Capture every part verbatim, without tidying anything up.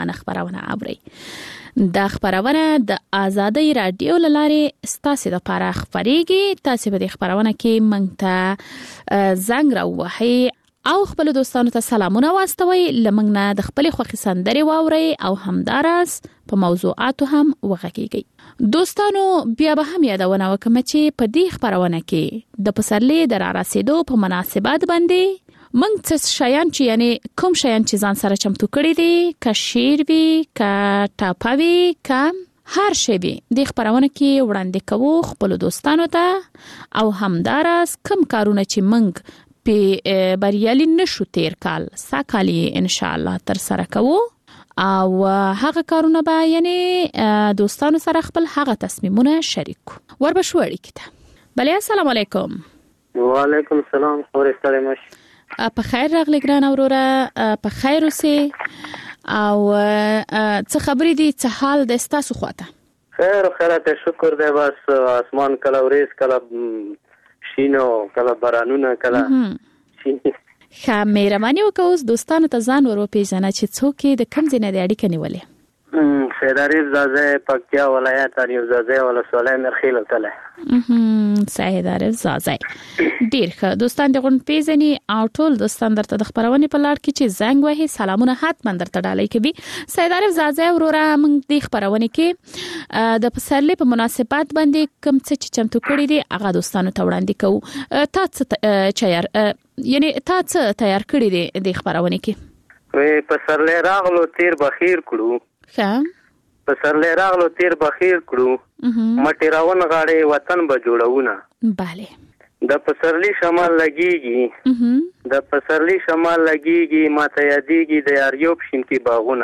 ان خبرونه اوري. د خبرونه د آزادۍ رادیو لاره ستاسو د پاره خبريږي. تاسو په دې خبرونه کې مونږ ته زنګ راوهي او خپل دوستانو ته سلامونه واستوي. لمنګ نه د خپل خوخي سندري واوري او همدارس په موضوعاتو هم وغږیږي. دوستانو بیا به هم یادونه وکم چې په دې خبرونه کې د پسرلي د را رسیدو په مناسبت باندې موږ څه شیان چې یعنی کوم شیان چې ځان سره چمتو کړی دي، که شعر وي، که ټاپه وي، که هر شی وي، د خبرونه کې وړاندې کوو خپل دوستانو ته. او همدارس کوم کارونه چې موږ په بریالي نشو تیر کال ساکالي ان شاء الله تر سره کوو او هغه کارونه به یعنی دوستانو سره خپل هغه تصمیمونه شریک وربشو اړیکه. بله السلام علیکم. وعلیکم السلام. ورستله مش په خیر راغلی ګران اوروره، په خیر اوسئ او څه خبرې دي، څه حال د تاسو خواته؟ خیر خیرته شکر دی. بس اسمان کله وريس کله شینو کله بارانونه کله شینو. ښه مهرباني وکړئ دوستانو ته ځان ور وپېژنه چې څوک د کوم ځای نه د اړیکه نیولې. سید عارف زازه پکتیا ولایت عارف زازه ولسوالۍ مرخیل تله. سید عارف زازه ډیر ښه. دوستان د غون پیژني او ټول دوستان درته د خبرونې په لړ کې چې زنګ وهي سلامونه حتما درته ډالۍ کوي. سید عارف زازه وروره موږ د خبرونې کې د پسرلي په مناسبت باندې کوم څه چې چمتو کړی دي هغه دوستانو ته وړاندې کوو. تا څه چیر یعنی تا څه تیار کړی دی د خبرونه کې؟ وی پسرلی راغلو تیر بخیر کړو. ښه پسرلی راغلو تیر بخیر کړو. مټی راون غاړې وطن به جوړونه. bale د پسرلی شمال لګیږي د پسرلی شمال لګیږي ماته یادېږي د یاریوب شینکی باغونه.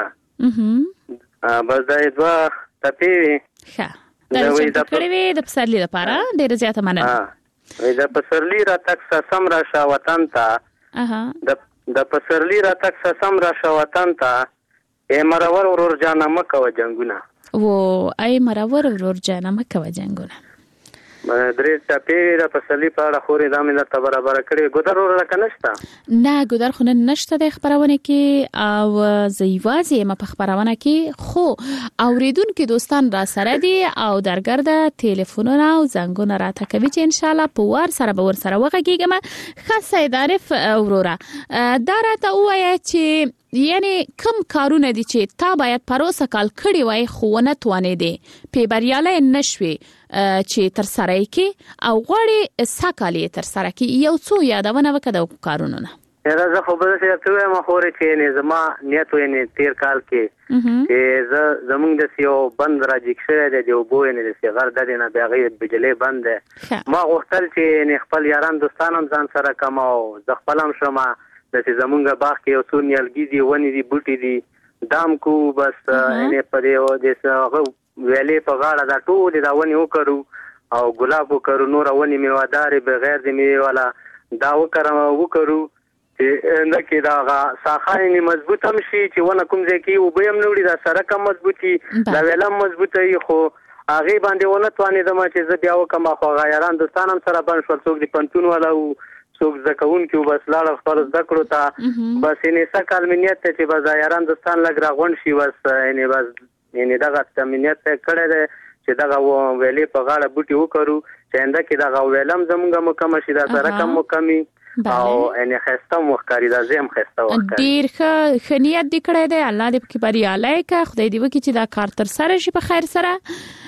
بس دا دوا تپې. ښه دا چې کړی وی د پسرلی لپاره ډیر زیاته مننه. وی د پسرلی را تک سم را شا وطن تا. د د پسرلی را تک سم را شا وطن تا. ای مرور ورور جانا مکه و جنگونه. و ای مرور ورور جانا مکه و جنگونه. درې چاپی د پسرلی په اړه خوري د امنیت برابر کړي. ګودر ور راکنهشتا؟ نه ګودر خو نه نشته د خبرونه کې او زیوازي ما په خبرونه کې خو اوریدونکو دوستان را سره دي او درګرده ټلیفونونه او زنګونه راته کوي چې ان شاء الله په ور سره به ور سره وغږیږم. خاصه عارف وروره دا راته وایي چې یعنی کوم کارونه دي چې تا باید پروسه کال کړی وای خو نه توانې دي په بریاله نشوي چې تر سره کې او غوړي ساکالي تر سره کې یو څو یادونه وکړو کارونه نه. راځه خو به څه ته ما خوري چې نه زما نیت وې نه تیر کال کې چې ز زمونږ د سیو بند راځي چې د یو بوې نه د صغر د نه بغیر بجلی بند ما غوښتل چې نه خپل یاران دوستانم ځان سره کماو ز خپلم شمه د زمونږ باغ کې یو څو نیالګي دي ونې دي بوټي دي دام کو بس نه پدې د هغه ویلې په غاړه دا ټول دا ونې وکړو او ګلاب وکړو نور ونې میوادار بغیر د میوه والا دا وکړو وکړو چې نه کې دا ساخانه مضبوط هم شي چې ونه کوم ځای کې وبیم نوړي دا سره کوم مضبوطي دا ویلم مضبوطي خو هغه باندې ونه توانې د ما چې ز بیا وکم خو غیران دوستانم سره باندې شو څوک دی پنتون والا څوک زکون کې بس لاړ خپل ذکر ته بس یې سکل منیت ته چې بازاران دوستان لګ راغون شي بس یې بس یې دغه تمنیت کړه ده چې دغه ویلې په غاړه بوټي وکړو چې انده کې دغه ویلم زمونږه مکمل شي دا سره کم مکمي او ان خسته مخکاری دا زم خسته وکړ ډیر ښه خنیت دی کړی دی. الله دې پکې بریالی کړي، خدای دې وکړي چې دا کار تر سره شي په خیر سره.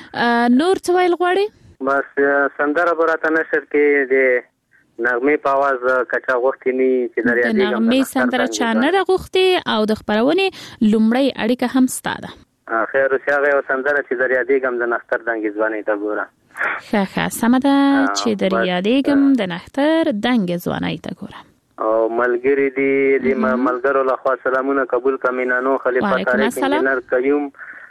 نور څه ویل غواړي؟ بس سندره براته نشر کې دی نغمه په आवाज کچا غوښتي ني چې دریا دی نغمه سندره چا نه غوښتي او د خبرونه لومړی اړیکه هم ستاده. خیر اوسه او سندره چې دریا دی ګم د نختر دنګ ځواني ته ګوره. ښه ښه سمه ده چې دریا دی ګم د نختر دنګ ځواني ته ګوره. او ملګری دی د ملګرو له خوا سلامونه قبول کمینانو خلیفہ طارق انجینر قیوم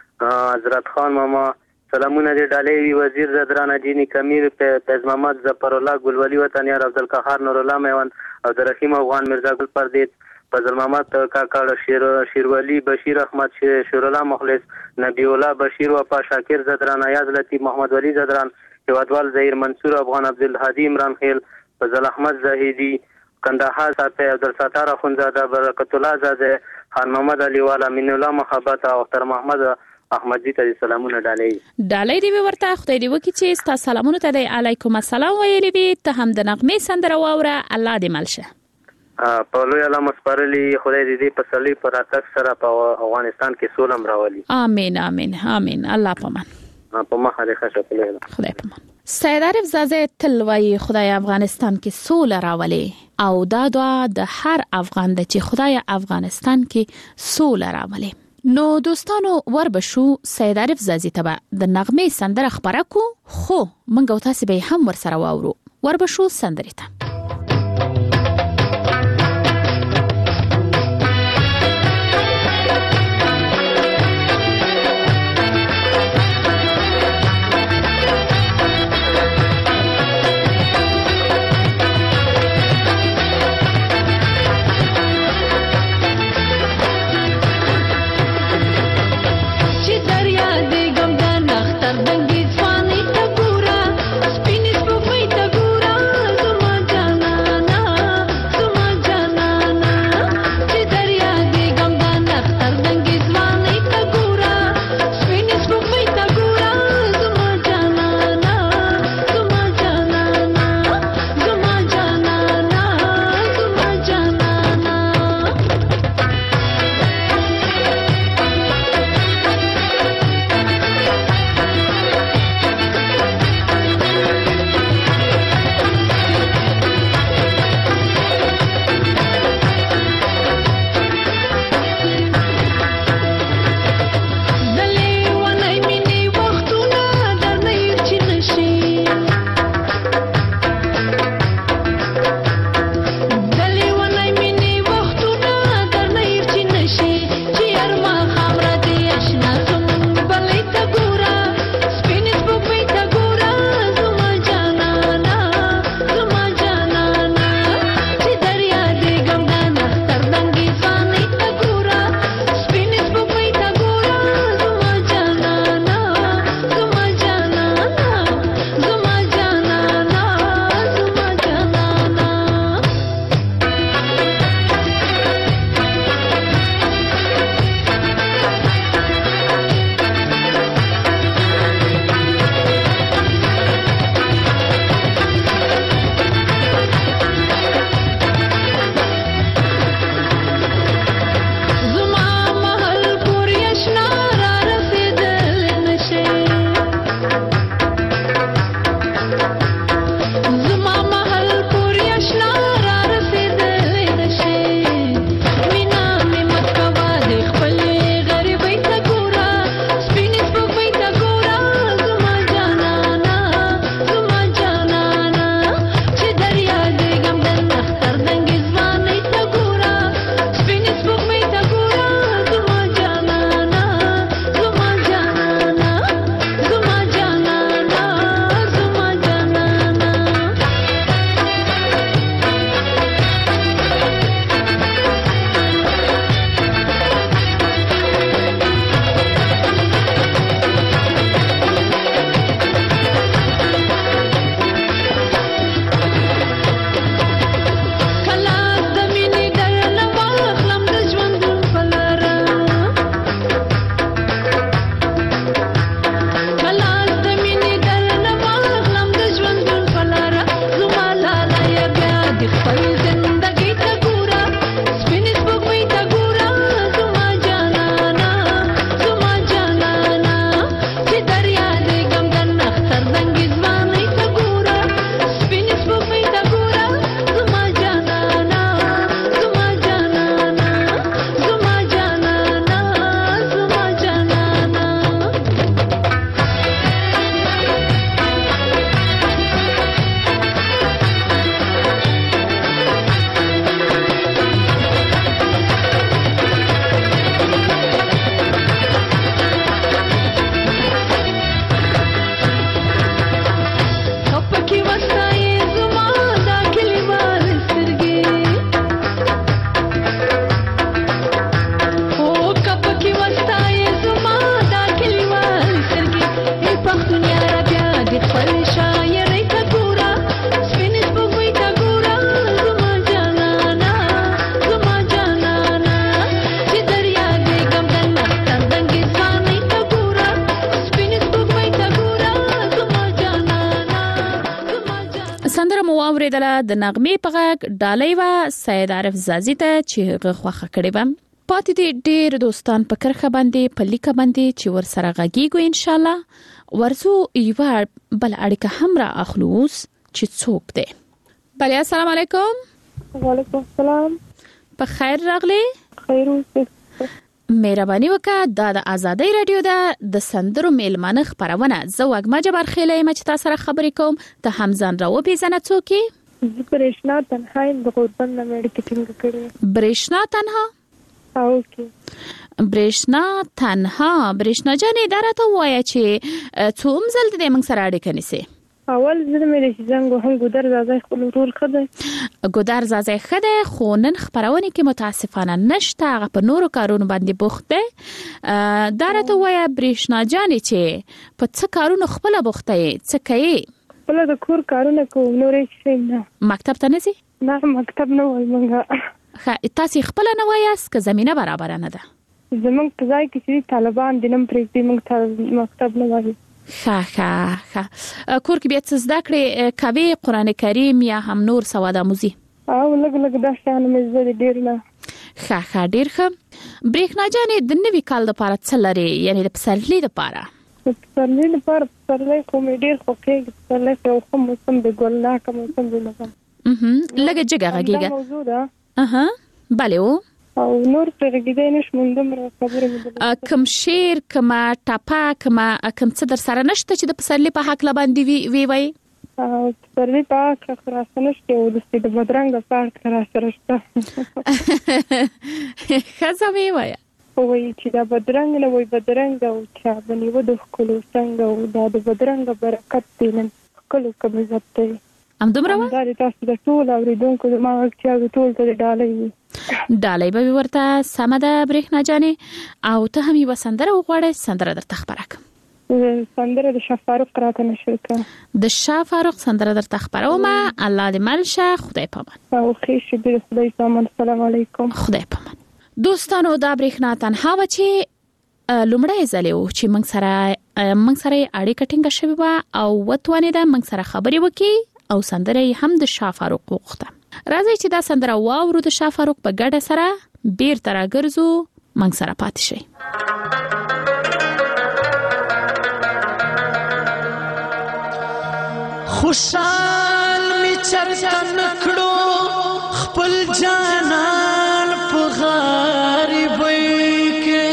حضرت خان ماما سلامونه دی ډالۍ وزیر زدران جینی کمیر پیز محمد ظفر الله ګلولی وطنیار عبدالقهار نور الله میوند او د رحیم افغان مرزا ګل پردیس فضل محمد کاکړ شیر شیرولی بشیر احمد شیر الله مخلص نبی الله بشیر وفا شاکر زدران ایاز لطیف محمد ولی زدران هوادوال زهیر منصور افغان عبدالهادی عمران خیل فضل احمد زاهدی کندهار صاحب عبدالستار اخونزاده برکت الله زاده خان محمد علي والا، مين الله محبت او اختر محمد احمدی ته سلامونه ډالۍ ډالۍ دی ورته. خدای دې وکړي چې تاسو سلامونه ته دی علیکم السلام ویلي وي. ته هم د نغمې سندره واوره. الله دې ملشه. په لوی الله مسپارلی خدای دې په صلی پر اتک سره په افغانستان کې سولم راولي. امين امين امين. الله پامان. په مخه دې ښه شکل. خدای پامان. سید عارف زاده تل وایي خدای افغانستان کې سوله راولي او دا دعا د هر افغان د چې خدای افغانستان کې سوله راولي. نو دوستانو وربشو سید عارف زازي ته د نغمې سندره خبره کو، خو منګو تاسو به هم ورسره واورو. وربشو سندره ته Thank you. اوریدله د نغمې په غږ ډالۍ و سید عارف زازي ته چې غوښه کړې و. پاتې دي ډېر دوستان په کرخه باندې په لیکه باندې چې ور سره غږیږو ان شاء الله. ورزو یو بل اړیکه هم را اخلوس چې څوک دی. بله السلام علیکم. وعلیکم السلام. په خیر راغلی. خیر اوسئ. مهرباني وکړه دا د آزادۍ رادیو ده د سندرو میلمانه خبرونه. زه وګما جبار خیله یم چې تاسو سره خبرې کوم. ته هم ځان راو پیژنه څوک یې؟ زه برېښنا تنها یم د غوربند نه مې اړیکه ټینګه کړې. برېښنا تنها؟ اوکې. برېښنا تنها. برېښنا جانې دا راته ووایه چې څو مزل د دې موږ سره اړیکه نیسي؟ اول زه مې چې زنګ وهم ګودر زازی خپل ټول ښه دی. ګودر زازی ښه دی خو نن خپرونه کې متاسفانه نشته. هغه په نورو کارونو باندې بوخت دی. دا راته وایه برېښنا جانې چې په څه کارونو خپله بوخته یې؟ څه کوې؟ خپله د کور کارونه کوم، نور هیڅ شی نه. مکتب ته نه ځې؟ نه مکتب نه وایي موږ. ښه تاسې خپله نه وایاست که زمینه برابره نه ده؟ زموږ په ځای کې چې طالبان دي نن پرېږدي موږ ته مکتب نه وایي. ښه ښه ښه کور کې بیا څه زده کړې کوې؟ قرآن کریم یا هم نور سواد آموزي؟ او لږ لږ دا شیان مې زده دي، ډېر نه. ښه ښه ډېر ښه. برېښنا جانې د نوي کال دپاره څه لرې؟ یعنې د پسرلي دپاره؟ د پسرلي دپاره پسرلی خو مې ډېر خوښېږي. پسرلی خو یو ښه موسم دی، ګلناکه موسم دی. لږه جګه غږېږه. همدا موضوع ده. اها بله و. او نور پرې غږېدی نشم دومره خبرې مې. کوم شعر کومه ټپه کومه کوم څه در سره نشته چې د پسرلي په هکله باندې وی وی؟ پسرلي په هکله خو راسره نشته، ولسي د بدرنګه په هکله راسره شته. ښځه وی وایه وایي چې دا بدرنګ نه وایي بدرنګه او چا به نیوه د ښکلو څنګه او دا د بدرنګه برکت دی نن ښکلو کم عزت دی. همدومره وه؟ دا د تاسو د ټول اورېدونکو زما غږ چې اوري ټول ته د ډالۍ وي. ډالۍ به ورته سمه ده برېښنا جانې. او ته هم یوه سندره وغواړې، سندره درته خپره کړم. سندره د شاه فاروق راته نشر کړه. د شاه فاروق سندره درته خپرومه. الله دې مل شه. خدای پامان. او ښې شي د خدای پامان. السلام علیکم. خدای پامان. دوستانو دا برېښنا تنها وه چې لومړی ځل و چې موږ سره موږ سره اړیکه ټینګه شوې وه او وتوانېده موږ سره خبرې وکړي او سندره هم د شاه فاروق وغوښته. راځئ چې دا سندره واورو د شاه فاروق په ګډه سره. بیرته راګرځو، موږ سره پاتې شئ. خوشحال می چرته نکړو خپل جانان په غریبۍ کې،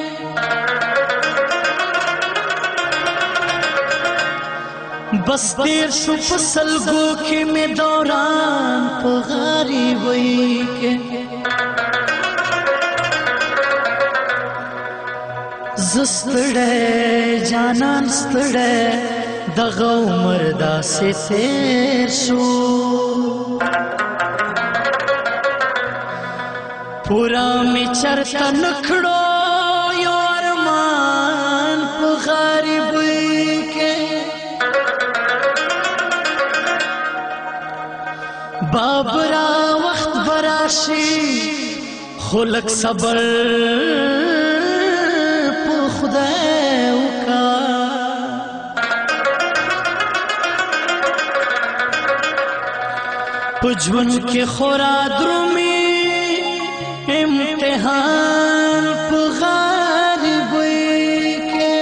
بس تیر شو په سلګو کې مې دوران په غریبۍ کې. زه ستړی جانان ستړی دغه عمر داسې تیر شو، پورا مې چرته نکړو یو ارمان په غریبۍ کې. بابرا وخت براشي خو لږ صبر په خدای وکړه. په ژوند کې خورا درومي امتحان په غریبۍ کې.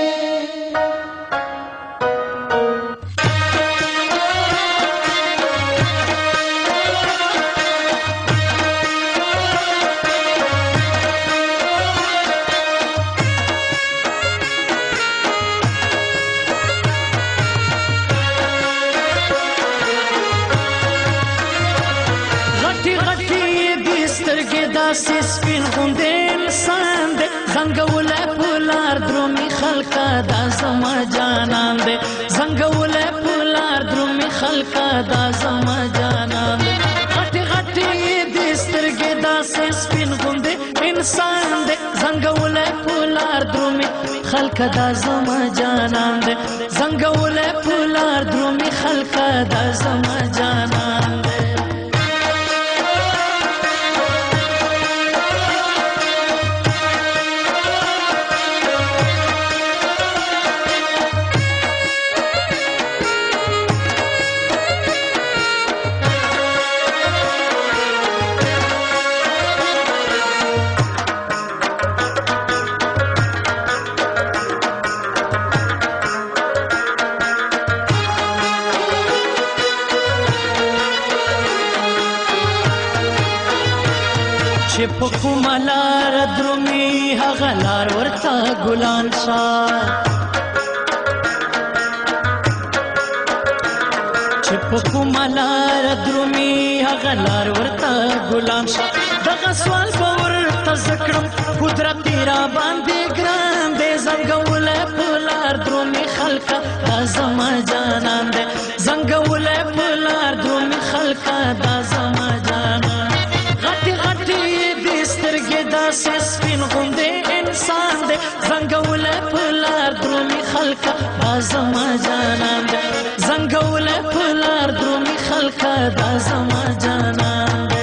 داسې سپین غوندې انسان دی، زنګولی په لار درومي خلکه دا زما جانان دی. زنګولی په لار درومي خلکه دا زما جانان دی. غټې غټې دې سترګې داسې سپین غوندې انسان دی، زنګولی په لار درومي خلکه دا زما جانان دی. زنګولی په لار درومي خلکه دا زما جانان دی. هغه لار ورته ګلان شه چې په کومه لار درومي هغه لار ورته ګلان شه دغه سوال به ورته زه کړم قدرت دې را باندې ګران دی زنګولی په لار درومي خلکه دا زما جانان دی زنګولی په لار درومي خلکه دا زما جانان غټې غټې دې سترګې داسې سپین غوندې انسان دی زنګولی په لار درومي خلکه دا زما جانان دی زنګولی په لار درومي خلکه دا زما جانان دی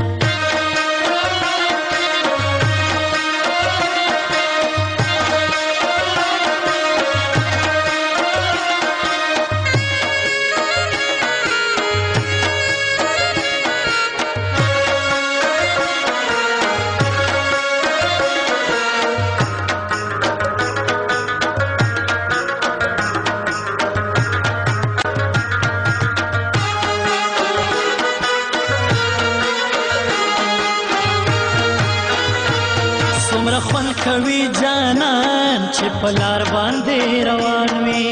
کوي جانان چې په لار باندې روان وي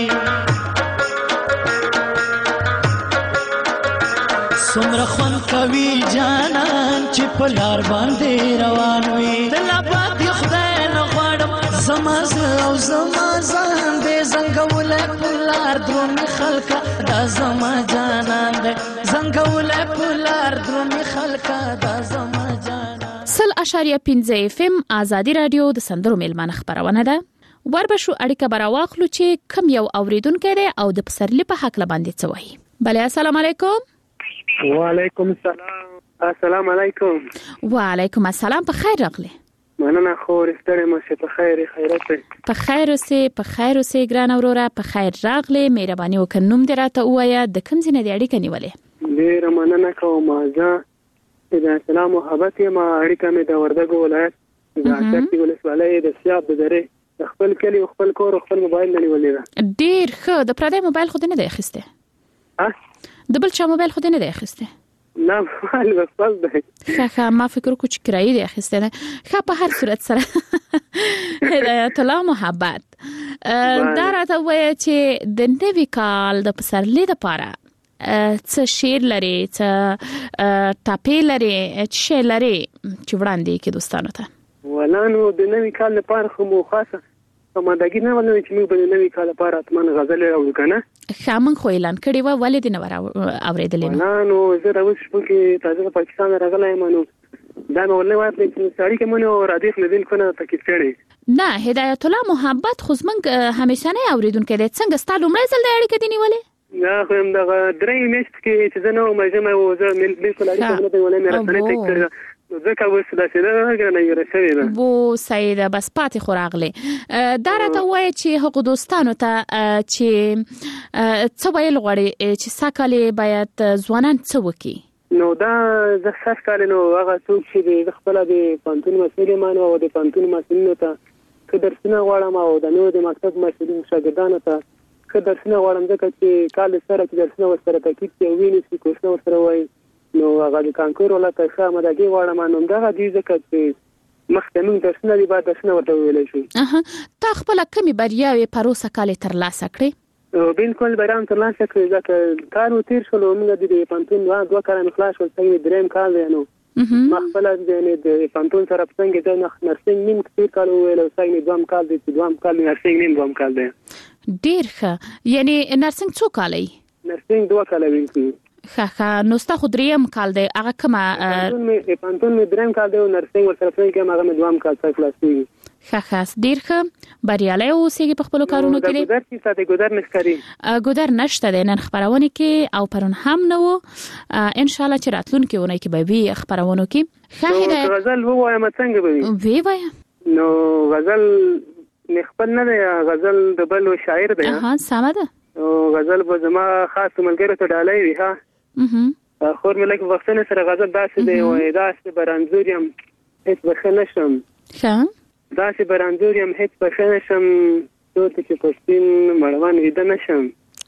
څومره خوند کوي جانان چې په لار باندې روان وي د لا پاتې خدای نه غواړم زما زړه او زما ځان دی زنګولی په لار درومي خلکه دا زما جانان دی زنګولی په لار درومي خلکه دا زما جانان سل اشاریه پنځه اف ام آزادی رادیو د سندرو میلمانه خبرونه ده وربشو اړیکه براواخلو چې کم یو اوریدونکو دی او د پسرلی په حق لباندې څه وایي بله السلام علیکم وعلیکم السلام السلام علیکم وعلیکم السلام په خیر راغلی مننه خو ستړی مشه په خیر خیرت په خیر اوسې په خیر اوسې ګران اوروره په خیر راغلی مهرباني وکړه نوم دې راته ووایه د کوم ځای نه دې اړیکه نیولې ډېره مننه کوم زه د اسلام محبت ما اړیکه مې د وردګو ولایت د اټکی ولسوالۍ د سیاب د درې خپل کلی خپل کور خپل موبایل نه نیولې ده ډېر ښه د پردی موبایل خو دې نه دی اخیستی ها د بل چا موبایل خو دې نه دی اخیستی نه موبایل بس بس دی ښه ښه ما فکر وکړو چې کرایي دی اخیستی دی ښه په هر صورت سره هدایت الله محبت دا راته ووایه چې د نوي کال د پسرلي دپاره څه شعر لري څه ټاپې لري څه شی لري چې وړاندې کړي دوستانو ته ولا نو د نوي کال لپاره خو مو خاصه امادګي نه ولې چې موږ د نوي کال لپاره اتمن غزل اورو کنه ښه موږ خو اعلان کړی و ولې دې نه اورېدلې نه نو زه راوښ په کې تازه پاکستان راغلی یم نو دا نو ولې وایي چې سړی کې مونږ رادیخ لیدل کنه تکي څړې نه هدایت الله محبت خو زمنګ همیشه نه اوریدونکو دې څنګه ستاسو لومړی ځل د اړیکې دی نیولې نه خو هم دا درې میاشتې کې چې زه نو مې ما و زه بالکل اړیکه نه دی ولې مې راځنه تک کړ ځکه وسه دا چې دا نه یو رسوي ده وو سیده بس پاتې خو راغلی دا راته وایي چې هغو دوستانو ته چې څه ویل غواړي چې ساکالې باید ځوانان څه وکړي نو دا زه سخت کال نو هغه څوک چې د خپل د پانتون مسؤل مانو او د پانتون مسؤلینو ته که درسونه غواړم او د نو د مکتب مسؤلین شاګردانو ته که درسونه غواړم ځکه چې کال سره چې درسونه ورسره تکلیف کې ویني چې کوښښ ورسره وایي نو هغه د کانکور ولا ته مدګي غواړم نو دا دې ځکه چې مخکې موږ درسونه دی بعد درسونه ورته ویلې شو اها تا خپل کمی بریاوي پروسه کال تر لاسه کړې بالکل بیرام تر لاسه کړې ځکه کار و تیر شول موږ د پانتون دوه دوه کارن خلاص ول څنګه دریم کال دی نو مخبل د پانتون سره څنګه د نرسنګ نیم کتیر کال ویل څنګه دوام کال دی دوام کال نرسنګ نیم دوام کال دی ډیر ښه یعنی نرسنګ څو کال ای نرسنګ دوه کال وی ښه ښه نو ستا خو دریم کال دی هغه کومه پانتون می پانتون می دریم کال دی او نرسنګ ورسره څنګه هغه دوام کال څخه خلاصي ښه ښه ډیر ښه بریالي اوسېږي په خپل کارونو کې ګودر چې ساده ګودر نشکري ګودر نشته د نن خبرونه کې او پرون هم نو ان شاء الله چې راتلونکي ونه کې به وي خبرونه کې خاهده غزل ووایم څنګه به وي وای نو غزل نخبل نه دی غزل د بل شاعر دی ها سمه ده او غزل به زما خاص ملګری ته ډالۍ وي ها اه خور مې لکه وختونه سره غزل داسې دی وای داسې برانځوریم هیڅ بخښه نشم ښه داسې برانځوریم هیڅ بخښه نشم څوک چې پښتون مړوان ویده نشم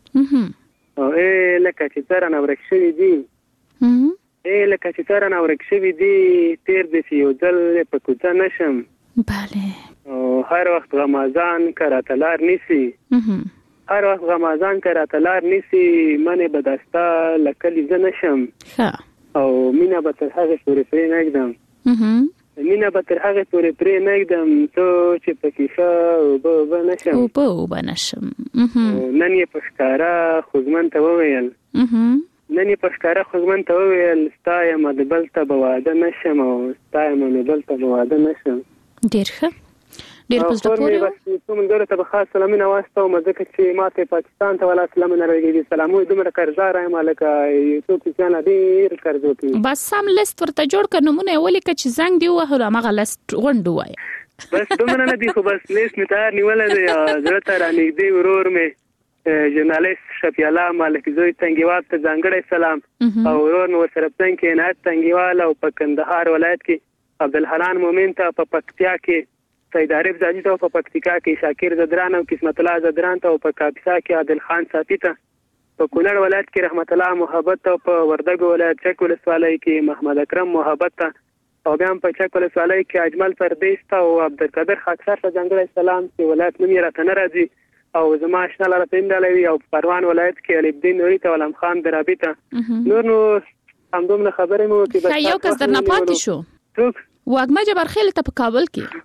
او ای لکه چې ترانه ورک شوي دي ای لکه چې ترانه ورک شوي دي تیر دې چې یو ځل په کوڅه نشم بله او هر وخت غمازان کراتلار نیسی هر وخت غمازان کراتلار نیسی من به دستا لکلی زه نشم او مینه به تر هغې پورې پرې نږدم مینه به تر هغې پورې پرې نږدم څو چې پکې ښه اوبه اوبه نشم اوبه اوبه نشم نن یې په ښکاره خوږمن ته وویل نن یې په ښکاره خوږمن ته وویل ستا یمه د بل ته به واده نشم او ستا یمه د بل ته به واده نشم ډېر ښه ډېر په زړه پورې و څو ملګرو ته به خاص سلامونه واستوم ځکه چې ما ته پاکستان ته ولا سلامونه راغلي سلامونه دومره قرضدار یم لکه یو څوک ډېر قرض وکړي بس سم لیست ورته جوړ کړه نمونه یې ولیکه چې زنګ دی ووهلو هماغه لیست غونډ ووایه بس دومره نه دي خو بس لیست مې تیار نیولی دی زړه ته رانږدې ورور مې ژورنالیست شفیع الله مالک زوی تنګیوال ته ځانګړی سلام او ورور مې ورسره په څنګ کې عنایت تنګیوال او په کندهار ولایت کې عبدالحنان مومن ته په پکتیا کې سید عارف زاجي ته په پکتیکا کې شاکر زدران او قسمت الله زدران ته په کاپیسا کې عادل خان صافی ته په کونړ ولایت کې رحمت الله محبت ته په وردګ ولایت چک ولسوالۍ کې محمد اکرم محبت ته او بیا په چک ولسوالۍ کې اجمل پردیس ته او عبدالقادر خاکسار ته ځانګړی سلام چې ولایت نوم یې راته نه راځي او زما آشنا لاره پیندالوي او پروان ولایت کې علي الدین نوري ته علم خان درابي ته نور نو همدومره خبرې مو وکړې یو کس درنه پاتې شو څوک واګما جبارخیل ته په کابل کې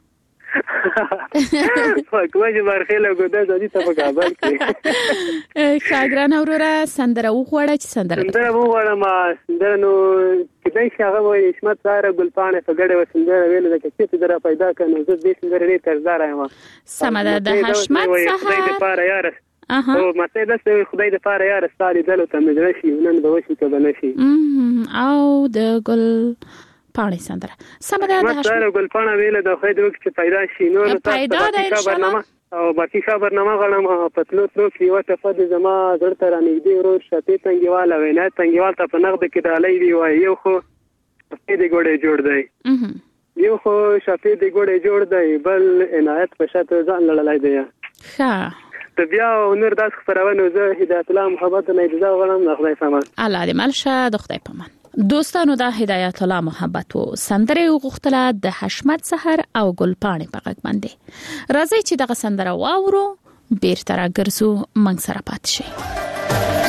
واګما جبارخیل ګوده ځي ته په کابل کې ښاګران اوروره سندره وغواړه چې سندره سندره وغواړم سندره نو کدی چې هغه وایي حشمت ساره ګلپاڼه په ګډه وسندره ویل د کچې دره پیدا کړي زه دې سندره لري قرضدار یم سمه ده د حشمت څخه خدای دې پاره یار او مته د خدای دې پاره یار ستاري دلته مې راشي نن به وشي ته بنشي او د ګل پاڼې سندره سمه ده د حشمت ګلپاڼه ویل د خدای دې چې پیدا شي نو پیدا ده ان شاء الله او باقي خبرنامه غلم په تلو تلو کې یو تفد زما زړه ته رانږدې ورور شپې تنګیوال او نه تنګیوال ته په نغد کې ډالۍ دی وای یو خو شپې دی ګوډې جوړ دی یو خو شپې دی ګوډې جوړ دی بل عنایت په شاته ځان لړلای دی ښه ته بیا نور داس خبرونه زه هدایت الله محبت نه اجازه غواړم د خدای پامان الله دې ملشه د خدای پامان دوستانو دا هدایت الله محبت و سندره غوښتله د حشمت سحر او ګلپاڼې په غږ باندې راځي چې دغه سندره واورو بیرته راګرځو موږ سره پاتې شئ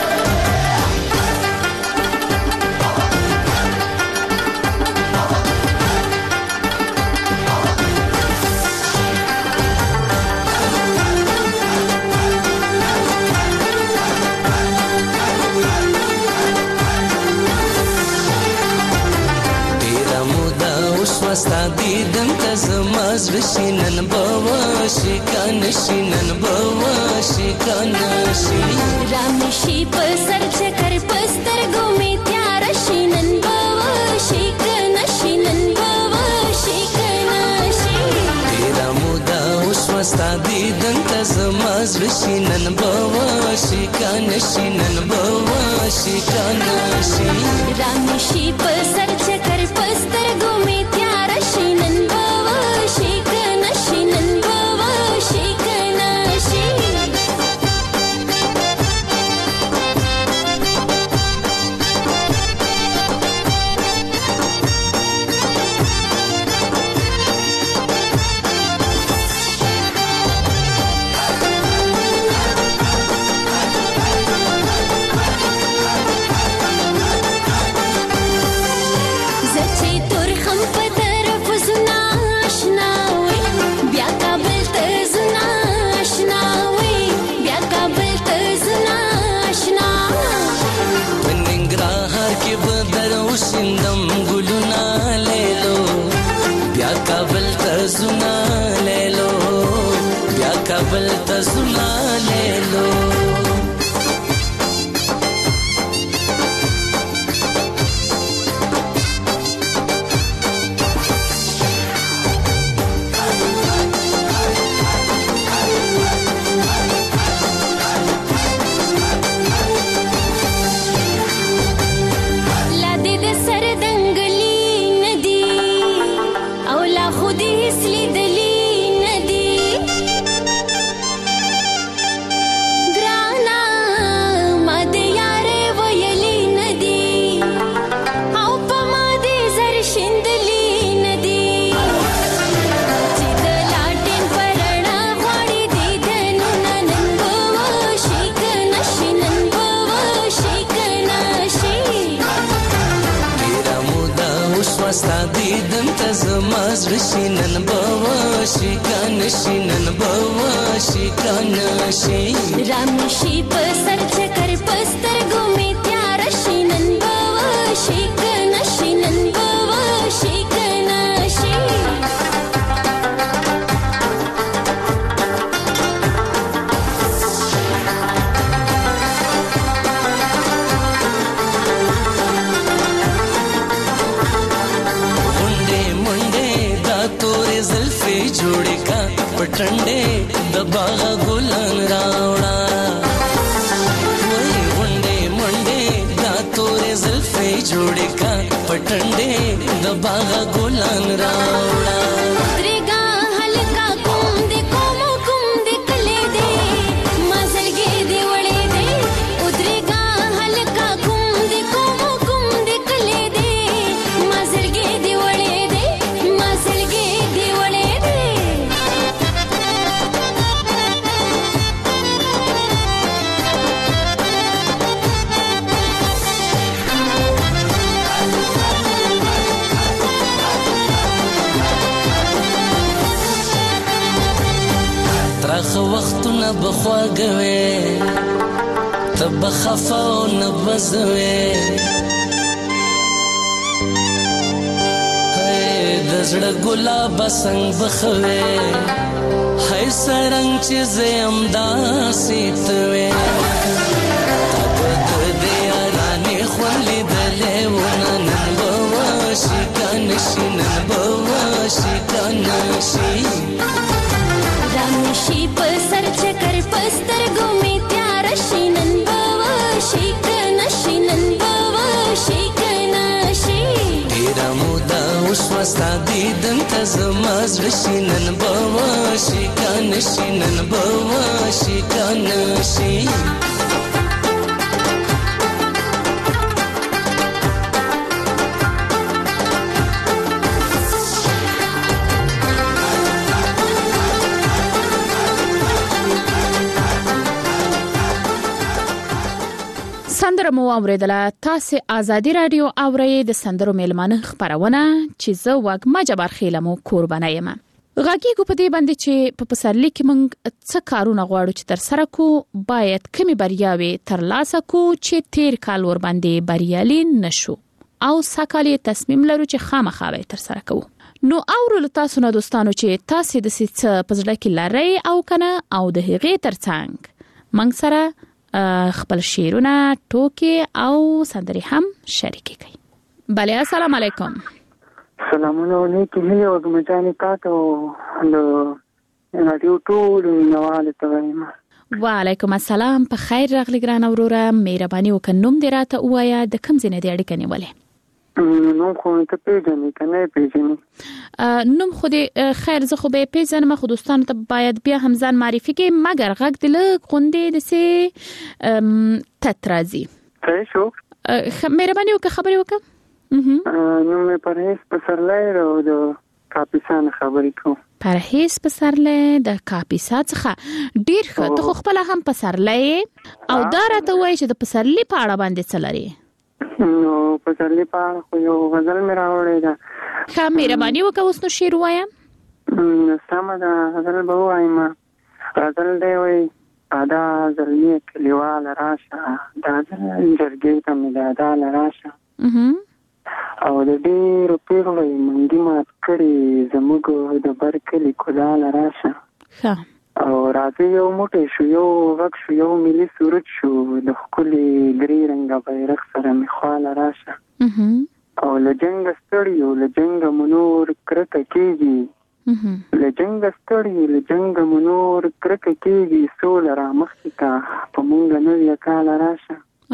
وستا دیدن ته زما زړه شي نن به وشي کنه شي نن به وشي کنه شي رامشي په سر چکر پستر ګومې تیار شي نن به وشي کنه شي نن به وشي کنه شي تیرا مودا اوس وستا دیدن ته زما زړه شي نن به وشي کنه شي نن به وشي کنه شي رامشي په سر چکر پستر ګومې تیار شي نن به وشي کنه شي نن به وشي کنه شي کابل ته زما لیلو زړشي نن بواشي کنشي نن بواشي کنشي رامشي په سر چکر پستر ګومې تیار شي نن بواشي کنشي نن بواشي کنشي जोड़े का पटंडे दबागा गुलान रावड़ा वही मुंडे मुंडे दातोरे ज़ल्फे जोड़े का पटंडे दबागा गुलान रावड़ा उतरेगा हल्का कुम दे कोमो कुम दे कले दे मजल गे दे वड़े दे उतरेगा हल्का कुम दे कोमो कुम दे कले दे मजल गे दे वड़े दे मजल गे दे वड़े تراخ وختونه بخواګوي تب خفاو نبزوي هي دزړه ګلاب څنګ بخوي هي سرنګ چې زم داسې توي تب دې ارانه خولې دلې ونن بواشي کنشي نن بواشي کنشي رامشي په سر چکر پستر ګومې تیار شي نن بواشي کنشي نن بواشي کنشي ډیر مودا اوس وستا دیدن ته زما زړشي نن بواشي کنشي نن بواشي کنشي سندره مو اوریدله. تاسو آزادي رادیو اورئ د سندرو میلمانه خبرونه چې زه وګما جبار خیلمو قربانه یم. غږیږو په دې باندې چې په پسرلي کې موږ څه کارونه غواړو چې تر سره کو باید کمی بریاوي تر لاسه کو چې تیر کال ور باندې بریالي نشو او ساکالي تصمیم لرو چې خامخا به تر سره کوو. نو اورو تاسو نه دوستانو چې تاسو د څه په ځل کې لري او کنه او د هغې ترڅنګ موږ سره خپل شعرونه ټوکې او سندري هم شریکې کړئ. بله السلام علیکم. سلامونه علیکم. هیله وګم جانې تاسو د رادیو ټول نواله توایم. وعلیکم السلام. په خیر راغلی ګران اوروره. مهرباني وکړئ نوم دې راته وایا د کوم ځای نه دی اړیکه نیولې؟ نوم خو ته پیژنې کنه پیژنې؟ نوم خو دې خیر زه خو به پیژنم. خو دوستانو ته باید بیا هم ځان معرفي کړي مګر غږ دې له غونډې دسه تترازي. څه شو؟ مهرباني وکړئ خبرې وکړه. نوم مې پرهیز پسرلی او د کاپیسا خبرې کوم. پرهیز پسرلی د کاپیسا څخه ډیر ښه. ته خو خپل هم پسرلی او دا راته وایي چې د پسرلی په اړه باندې څه لري؟ نو پسرلی په اړه خو یو غزل مې راوړی ده. ښه مهرباني وکړه اوس نو شعر ووایم. سمه ده غزل به ووایم. غزل دی وایي ادا زلمی کلیواله راشه دا جرګې ته مې د ادا له راشه او د ډېرو پیغلو یې منګي مات کړي زموږ د بر کلي کلاله راشه او راځي یو موټی شو یو غږ شو یو ملي سرود شو د ښکلي ګرې رنګه بیرغ سره مې خواله راشه او له جنګه ستړي یو له جنګه مو نور کرکه کېږي له جنګه ستړي له جنګه مو نور کرکه کېږي سوله را مخکې کا په مونږ نوي کاله راشه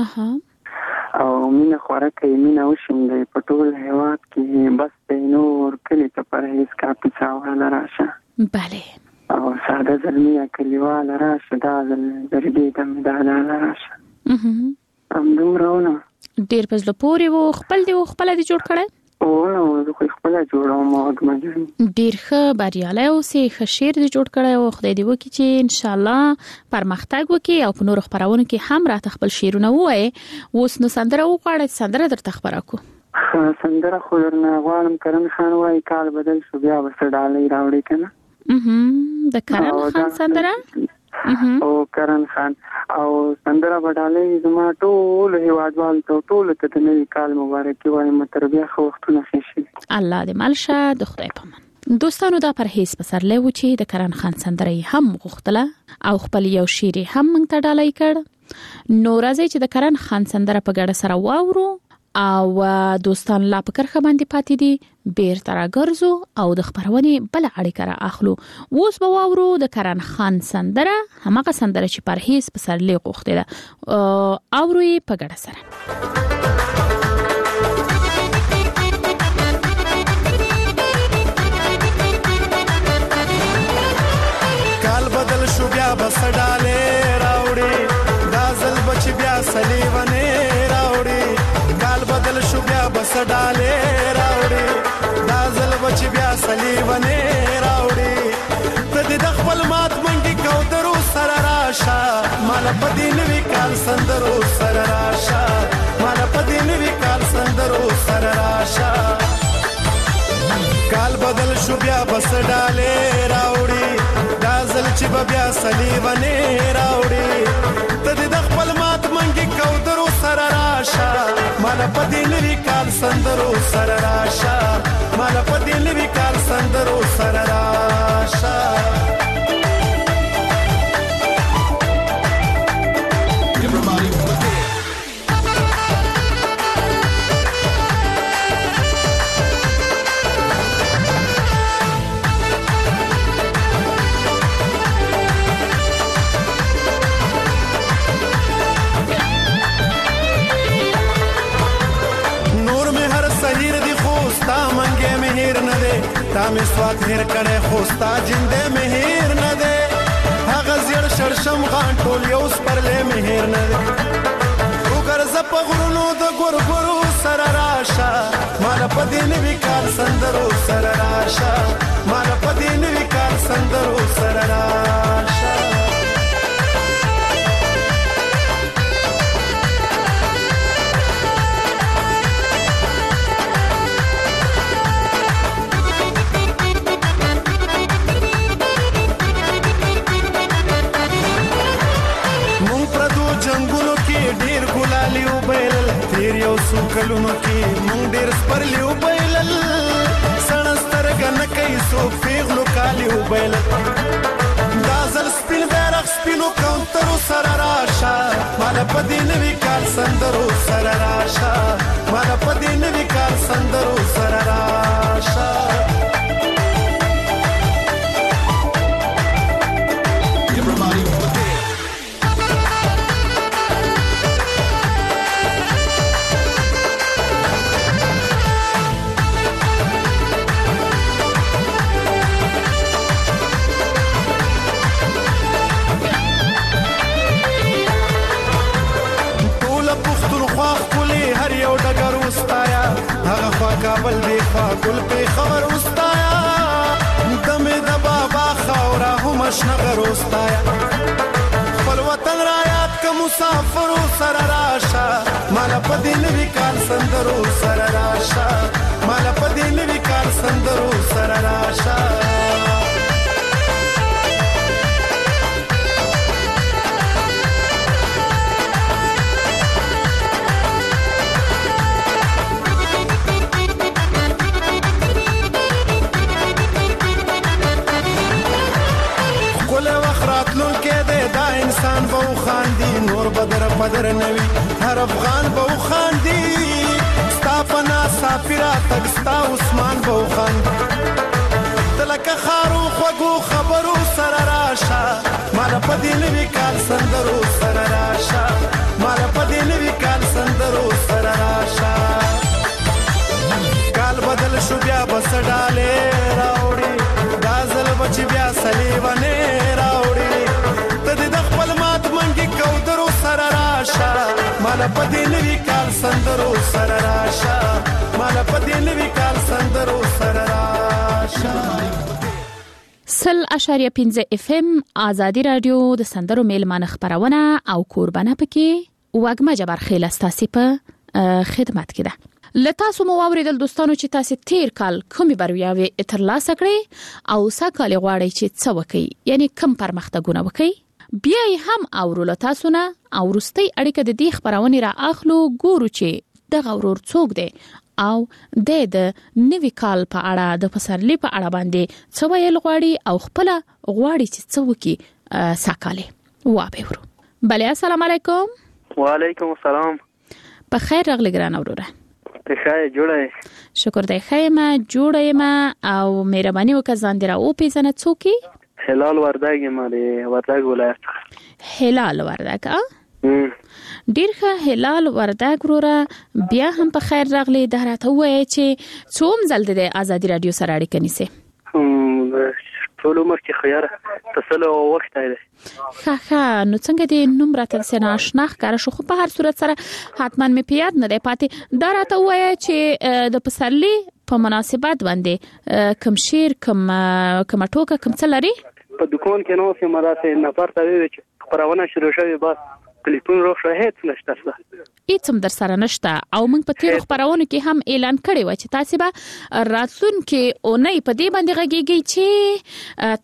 او مینه خوره کوي مینه وشیندئ په ټول هېواد کې بس دی نور کلي ته پرهیز کاپیسا واله راشه بله او ساده زلمیه کلیواله راشه دا ځل جرګې ته مې دا ډاله راشه همدومره ونه ډېر په زړه پورې و. خپل دی و خپله دې جوړ کړی؟ او نه زه خو خپله جوړوم وږمه جانې. ډېر ښه بریالی اوسې. ښه شعر دې جوړ کړی او خدای دې وکړي چې انشاءالله پرمختګ وکړي او په نورو خپرونو کې هم راته خپل شعرونه ووایې. اوس نو سندره وغواړئ، سندره درته خپره کړو. سندره خو درنه غواړم کرن خان وایي کال بدل شو بیا به څه ډالۍ راوړي که نه. د کرن خان سندره او کرن خان او سندره به ډالۍ زما ټولو هېوادوالو ته ټولو ته د نوي کال مبارکي وایم. تر بیا ښه وختونه ښه شي. الله دې مل شه د خدای په امان. دوستانو دا پرهیز پسرلی و چې د کرن خان سندره هم غوښتله او خپل یو شعر هم موږ ته ډالۍ کړ. نو راځي چې د کرن خان سندره په ګډه سره واورو او دوستان لا په کرخه باندې پاتې دي بیرته راګرځو او د خبرونه بل اړیکه را اخلو. اوس به واورو د کرن خان سندره، همغه سندره چې پرهیز پسرلی غوښته ده. اورو یې په ګډه سره. کال بدل شو بیا بس ډاله راوړي دا زل بچ بیا سلیونه راوړي. کال بدل شو بیا بس ډاله راوړي دا زل بچ بیا سلیونه راوړي. ته د خپل مات منګي کو درو سره راشه مال پدین وی کال سندرو سره راشه مال پدین وی کال سندرو سره راشه. کال بدل شو بیا بس ډاله راوړي دا زل چې بیا سلیونه راوړي. ته د خپل مات منګي کو درو سره راشه مال پدین وی کال سندرو سره راشه مال پدین وی کال سندرو سره راشه. تا می سوات هیر کړه خوستا جنده مهیر نه ده هغه زیر شرشم غان ټول یو سپرلې مهیر نه ده. وګر ز په غرونو د ګور ګورو سره راشه مال پدین وی کال سندرو سره راشه مال پدین وی کال سندرو سره راشه. ډیر ګلالیو بیل تیر یو سو کلونو کې مونږ ډیر سپرلیو بیل سنستر غن کوي سو پیغلو کالیو بیل دا زل سپین بیرغ سپینو کاونټرو سره راشه مال پدین وی کال سندرو سره راشه مال پدین وی کال سندرو سره راشه. کابل دی خوا ګل په خبر واستایا دمه د بابا خورا هم شنغر واستایا. خپل وطن را یاد ک مسافر سره راشه مال پدین وی کال سندرو سره راشه مال پدین وی کال سندرو سره راشه. انسان به خاندي نور بدر بدر نوي هر افغان به خاندي ستا پنا سافرا تګستا عثمان به خاندي تلکه خارو خوګو خبرو سره راشه مال پدین وی کال سندرو سره راشه مال پدین وی کال سندرو سره راشه. کال بدل شو بیا بس ډاله راوړي دا زل بچ بیا سلیونه راوړي. ته د خپل مات منګي کو درو سره راشه مال پدین وی کال سندرو سره راشه مال پدین وی کال سندرو سره راشه. سل اشاریه پنځه اف ام آزادی رادیو د سندرو میلمانه خبرونه او قربانه پکې وګما جبر خیل استاسی په خدمت کې ده. لتاسو مو اوریدل دوستانو چې تاسو تیر کال کومې بریاوې ترلاسه کړې او ساکال غواړئ چې څه وکړئ، یعنی کوم پرمختګونه وکړئ. بیا هم اورو لتاسو نه او وروستۍ اړیکه د دې خبرونه را اخلو، ګورو چې دغه ورور څوک دی او د نوي کال په اړه د پسرلی په اړه باندې څه ویل غواړي او خپل غواړي چې څه وکړي ساکاله وابه ورو. بله السلام علیکم. وعلیکم السلام. په خیر راغلی ګران وروره. په خیر جوړه. شکر دی خیمه جوړه ما او مهرباني وکړه ځان دی را او پیژنه څوکي. هلال وردګ ما دی وردګ ولایت. هلال وردګ ا ډیر ښه هلال وردګ وروره بیا هم په خیر راغلی د راته وای چې څوم زل د ازادي رادیو سره اړیکه نیسه. ټول عمر کې خیاره تسلو وخت دی. ښه ښه نو څنګه دې نوم راته سره آشنا ښکاره شو، خو په هر صورت سره حتما مې په یاد نه دی پاتې. دا راته وایي چې د پسرلی په مناسبت باندې کوم شعر کوم کوم ټوکه کوم څه لري؟ په دکان کې نو سم راته نفر ته وی چې خبرونه شروع شوه بس ټلیفون روښ هیڅ نشته څه هیڅ هم در سره نشته. او موږ په تیر خبرونه کې هم اعلان کړی و چې تاسو به راتلون کې اونۍ په دې باندې غږیږي چې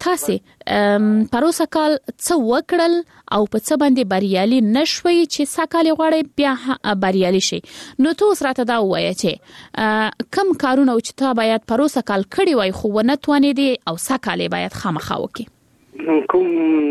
تاسو پروسه کال څه وکړل او په څه باندې بریالي نشوي چې ساکال غواړي بیا بریالي شي. نو تاسو راته دا وایي چې کم کارونه چې تا باید پروسه کال کړی وای خو ونه توانې دي او ساکال باید خامخا وکړي. کوم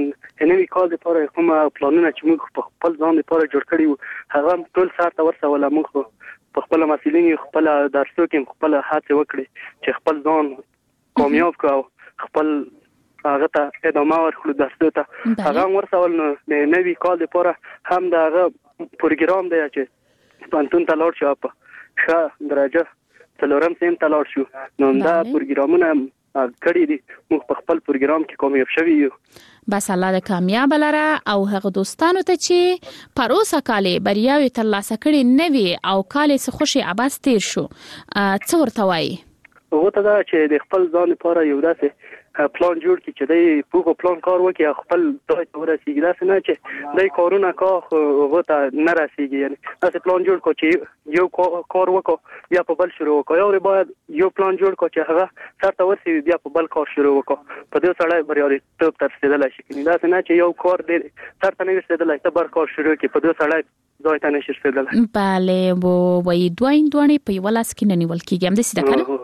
نوی کال لپاره کوم پلانونه چې موږ په خپل ځان لپاره جوړ کړی وو هغه ټول سره ورسول. موږ په خپل مسلین خپل درسو کې خپل هڅه وکړي چې خپل ځان کامیاب کړو، خپل هغه ته ادامه ورکړو درسو ته هغه ورسول. نو نوی کال لپاره هم دا هغه پروګرام دی چې پانتون ته لاړ شو په ښه درجه څلورم سیم ته لاړ شو. نو دا پروګرامونه کړی دي موږ په خپل پروګرام کې کامیاب شوي یو. بس الله دې کامیاب لره او هغه دوستانو ته چې پروسه کالې بریاوي ترلاسه کړي نوي او کالې څه خوشي عباس تیر شو څه ورته وایي؟ هغه ته دا چې د خپل ځان لپاره یو داسې پلان جوړ کړي چې د پوهه پلان کار وکړي خپل ځای ته ورسیږي. داسې نه چې د کارونه کا هغه ته نه رسیږي. یعنی داسې پلان جوړ کړي چې یو کار وکړو یا په بل شروع وکړو. یو باید یو پلان جوړ کړي چې هغه سره ورسیږي بیا په بل کار شروع وکړو. په دې سره بریالیتوب ته رسیدلای شي. داسې نه چې یو کار دې سره نه رسیدلای ته بل کار شروع کړي په دې سره ځای ته نشي رسیدلای. بله وو وای دوین دوانې په یو لاس کې نه نیول کېږي هم دې څه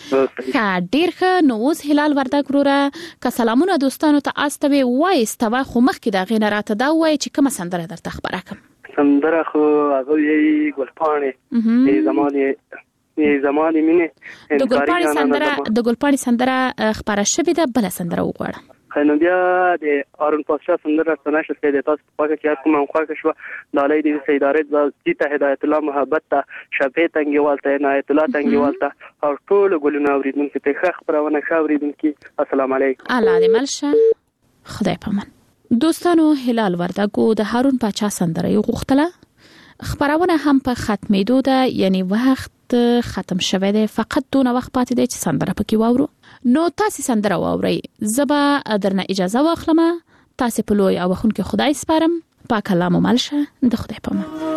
ښه ډیر ښه. نو اوس هلال وردګ وروره که سلامونه دوستانو ته استوي وایستوه خو مخکې د غینه راته دا وایي چې کومه سندره درته خبره کوم؟ سندره خو هغه یې ګلپاڼې یې زمانې یې زمانې مینه د ګلپاڼې سندره د ګلپاڼې سندره خبره شوې ده. بل سندره وغواړم نو بیا د هارون پاشا سندره سناشه چې د تاسو په واقع کې کومه خواږه شو د علي د سیدارت د هدایت الله محبت ته شپې تنګي والته عنایت الله تنګي والته او ټول ګلونه اوریدونکو ته ښه خبرونه ښه اوریدونکو السلام علیکم. الله دې ملشه خدای پامان. دوستانو هلال وردګو د هارون پاشا سندره یو غوښتله خبرونه هم په ختمېدو ده، یعنی وخت ختم شوه ده، فقط دونه وخت پاتې دی چې سندره پکې واورو. نو تاسو سندره واورئ، زبا درنه اجازه واخلم. تاسو په لوی او خونکې خدای سپارم. پاک الله مو ملشه د خدای په امان.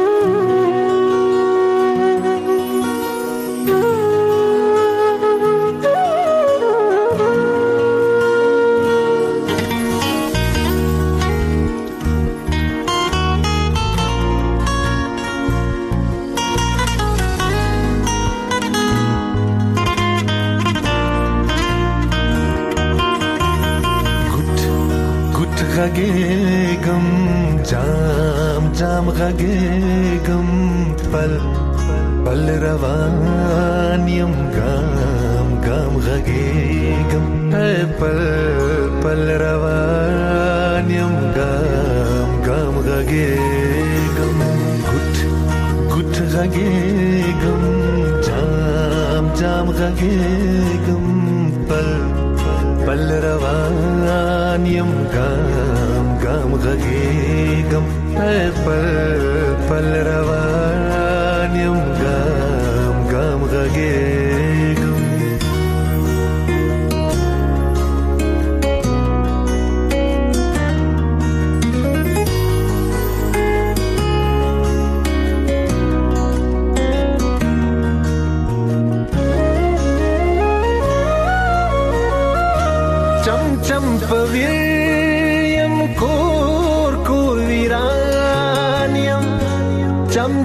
غږېږم جام جام غږېږم پل پل روان یم ګام ګام غږېږم پل پل روان یم ګام ګام غږېږم ګوت ګوت غږېږم جام جام غږېږم پل پل روان یم ګام ګام غږېږم پل پل روان یم ګام ګام غږېږم.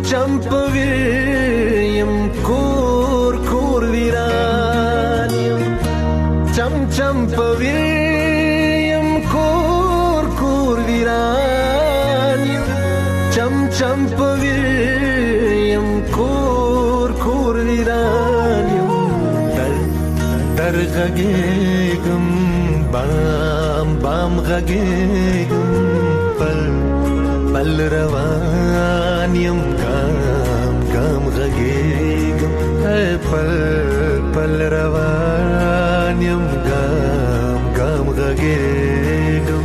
چم پویم کور کور ویرانیم چم چم پویم کور کور ویرانیم چم چم پویم کور کور ویرانیم در در غږېږم بام بام غږېږم پل پل روان یم ګام ګام غږېږم پل پل روان یم ګام ګام غږېږم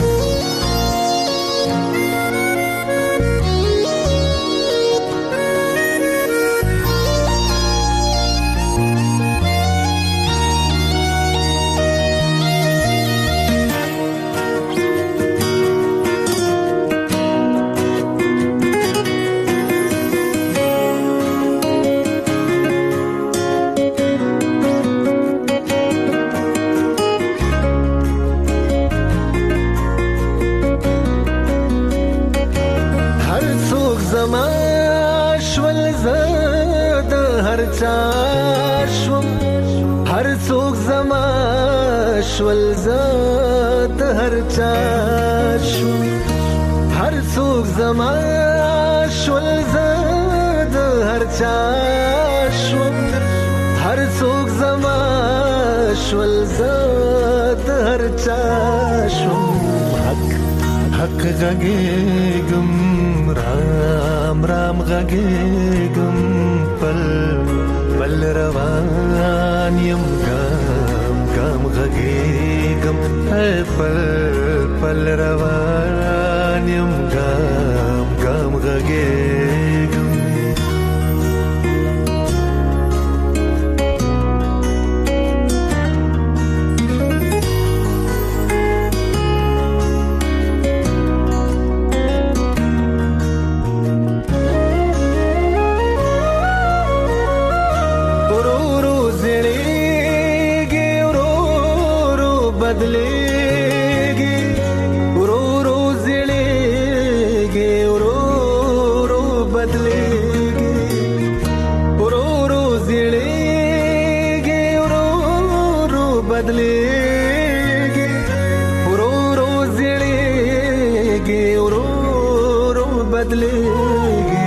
هر څوک زما شول زاد هر چا شول هر څوک زما شول زاد هر چا شول هر څوک زما شول زاد هر چا شول حق حق غږېږم رام رام غږېږم پل پل روان یم ګام ګام غږېږم پل پل روان یم ګام ګام غږېږم بدلېږي ورو ورو زړېږي ورو ورو بدلېږي ورو ورو زړېږي ورو ورو بدلېږي ورو ورو زړېږي ورو ورو بدلېږي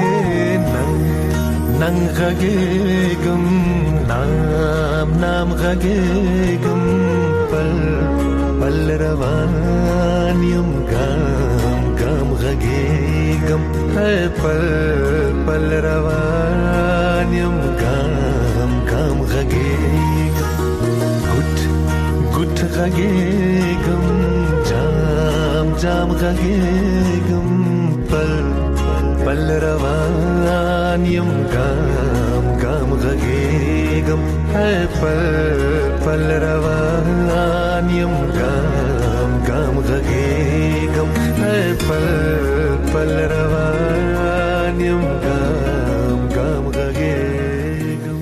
نن غږېږم نام نام غږېږم پل پل روان یم ګام ګام غږېږم پل پل روان یم ګام ګام غږېږم ګوټ ګوټ غږېږم جام جام غږېږم پل پل روان یم ګام ګام غږېږم پل پل روان یم ګام ګام غږېږم پل پل روان یم ګام ګام غږېږم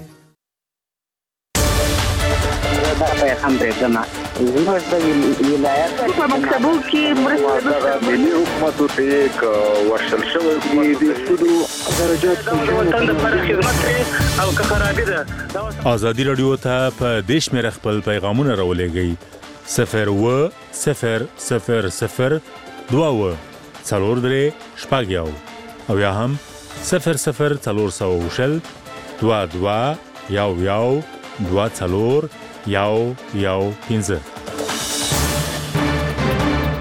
دا پیغام دی کنه زموږ د ولایت په مکتبو کې مرسته ملي حکومت ته یک ورشل شوی دی د سودو درجات وطن لپاره خدمت او که خرابې ده ازادي رادیو ته په دیش مې خپل پیغامونه راولېږئ صفر و صفر صفر صفر دوه و څلور درې شپږ یو او یا هم صفر صفر څلور سوه شل دوه دوه یو یو دوه څلور یو یو پنځه